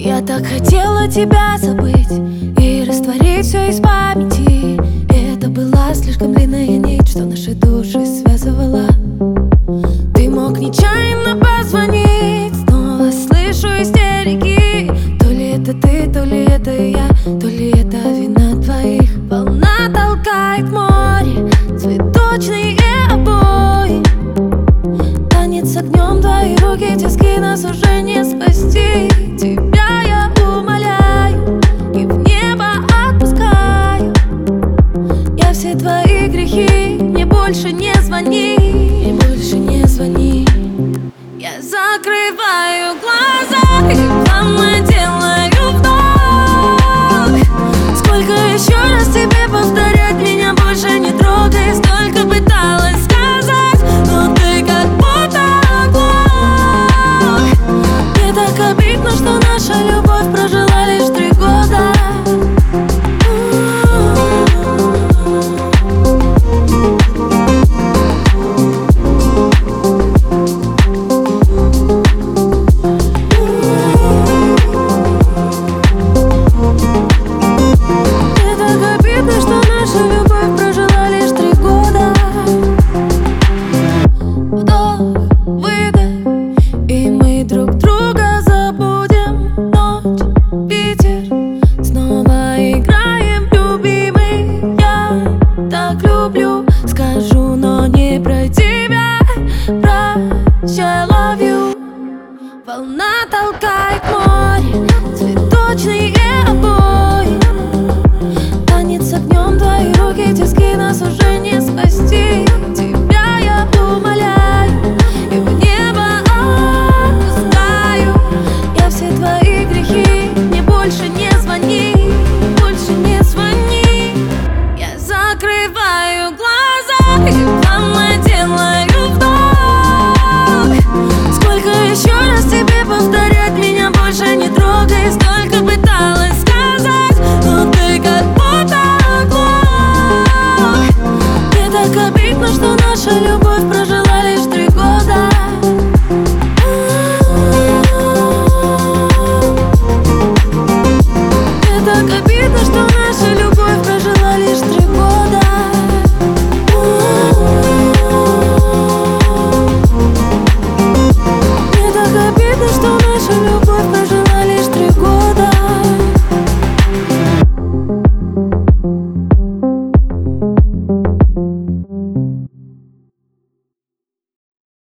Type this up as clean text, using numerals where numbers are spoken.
Я так хотела тебя забыть и растворить все из памяти. И это была слишком длинная нить, что наши души связывала. Ты мог нечаянно позвонить, снова слышу истерики. То ли это ты, то ли это я, то ли это вина твоих. Волна толкает море, цветочные обои. Танец с огнем, твои руки, тиски, нас уже не спасти. Тебя я умоляю и в небо отпускаю. Я все твои грехи, мне больше не звони, мне больше не звони. Я закрываю глаза и плавно делаю вдох. Сколько еще раз тебе повторять, меня больше не трогай. Столько пыталась сказать, но ты как будто оглох. Мне так обидно, что наша любовь прожила лишь 3 года. Скажу, но не про тебя. Прощай, love you. Волна толкает.